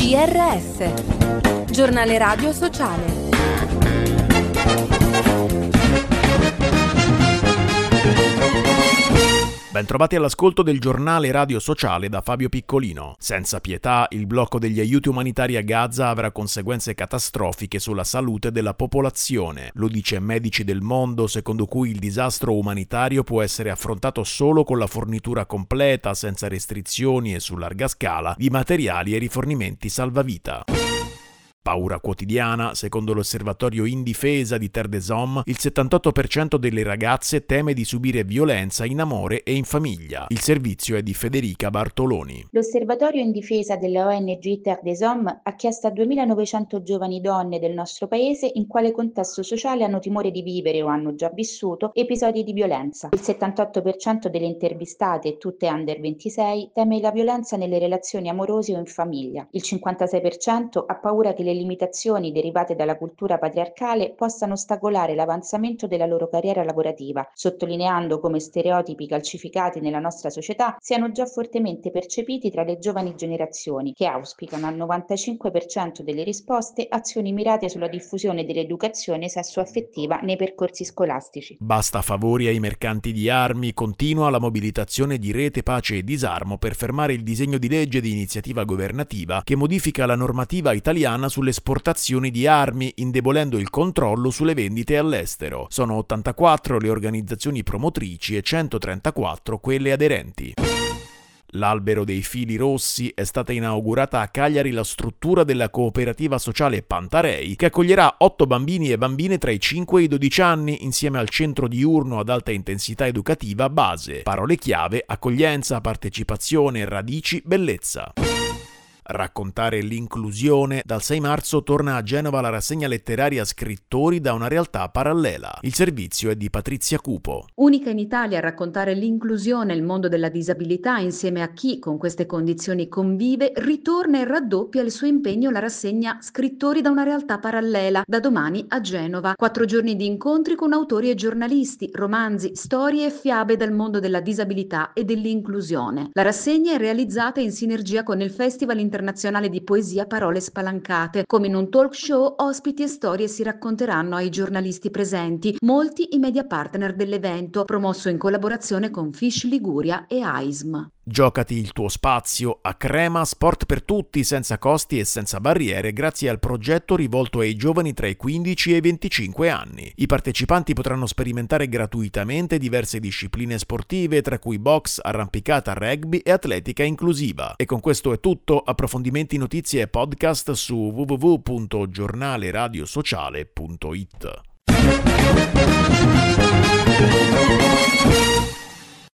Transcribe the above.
GRS, Giornale Radio Sociale. Bentrovati all'ascolto del Giornale Radio Sociale da Fabio Piccolino. Senza pietà, il blocco degli aiuti umanitari a Gaza avrà conseguenze catastrofiche sulla salute della popolazione. Lo dice Medici del Mondo, secondo cui il disastro umanitario può essere affrontato solo con la fornitura completa, senza restrizioni e su larga scala, di materiali e rifornimenti salvavita. Paura quotidiana, secondo l'osservatorio Indifesa di Terre des Hommes, il 78% delle ragazze teme di subire violenza in amore e in famiglia. Il servizio è di Federica Bartoloni. L'osservatorio Indifesa della ONG Terre des Hommes ha chiesto a 2.900 giovani donne del nostro paese in quale contesto sociale hanno timore di vivere o hanno già vissuto episodi di violenza. Il 78% delle intervistate, tutte under 26, teme la violenza nelle relazioni amorose o in famiglia. Il 56% ha paura che le limitazioni derivate dalla cultura patriarcale possano ostacolare l'avanzamento della loro carriera lavorativa, sottolineando come stereotipi calcificati nella nostra società siano già fortemente percepiti tra le giovani generazioni, che auspicano al 95% delle risposte azioni mirate sulla diffusione dell'educazione sessuo-affettiva nei percorsi scolastici. Basta favori ai mercanti di armi, continua la mobilitazione di Rete Pace e Disarmo per fermare il disegno di legge di iniziativa governativa che modifica la normativa italiana sulle esportazioni di armi, indebolendo il controllo sulle vendite all'estero. Sono 84 le organizzazioni promotrici e 134 quelle aderenti. L'Albero dei Fili Rossi è stata inaugurata a Cagliari la struttura della cooperativa sociale Pantarei, che accoglierà 8 bambini e bambine tra i 5 e i 12 anni insieme al centro diurno ad alta intensità educativa Base. Parole chiave: accoglienza, partecipazione, radici, bellezza. Raccontare l'inclusione. Dal 6 marzo torna a Genova la rassegna letteraria Scrittori da una realtà parallela. Il servizio è di Patrizia Cupo. Unica in Italia a raccontare l'inclusione e il mondo della disabilità insieme a chi con queste condizioni convive, ritorna e raddoppia il suo impegno la rassegna Scrittori da una realtà parallela, da domani a Genova. 4 giorni di incontri con autori e giornalisti, romanzi, storie e fiabe dal mondo della disabilità e dell'inclusione. La rassegna è realizzata in sinergia con il Festival Internazionale di Poesia Parole Spalancate. Come in un talk show, ospiti e storie si racconteranno ai giornalisti presenti, molti i media partner dell'evento, promosso in collaborazione con Fish Liguria e AISM. Giocati il tuo spazio a Crema, sport per tutti, senza costi e senza barriere, grazie al progetto rivolto ai giovani tra i 15 e i 25 anni. I partecipanti potranno sperimentare gratuitamente diverse discipline sportive, tra cui box, arrampicata, rugby e atletica inclusiva. E con questo è tutto. Approfondimenti, notizie e podcast su www.giornaleradiosociale.it.